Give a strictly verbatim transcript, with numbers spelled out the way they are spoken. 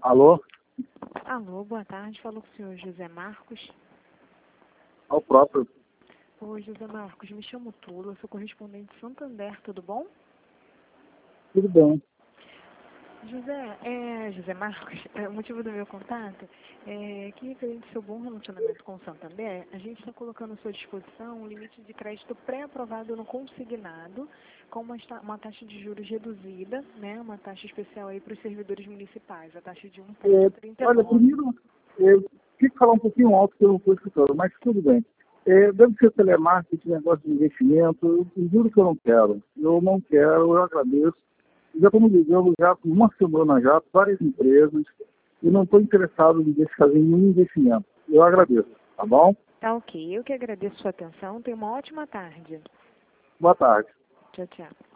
Alô? Alô, boa tarde. Falou com o senhor José Marcos. Ao próprio. Oi, José Marcos. Me chamo Tula, sou correspondente de Santander, tudo bom? Tudo bem. José, é, José Marcos, é, o motivo do meu contato é que, referente ao seu bom relacionamento com o Santander, a gente está colocando à sua disposição um limite de crédito pré-aprovado no consignado, com uma, esta- uma taxa de juros reduzida, né, uma taxa especial aí para os servidores municipais, a taxa de É, olha, um vírgula trinta e nove. primeiro, é, tive que falar um pouquinho alto que eu não estou escutando, mas tudo bem. É, deve ser telemarketing, negócio de investimento, eu, eu juro que eu não quero. Eu não quero, eu agradeço. Já estou me ligando já por uma semana já, várias empresas, e não estou interessado em fazer nenhum investimento. Eu agradeço, tá bom? Tá ok, eu que agradeço a sua atenção, tenha uma ótima tarde. Boa tarde. Tchau, tchau.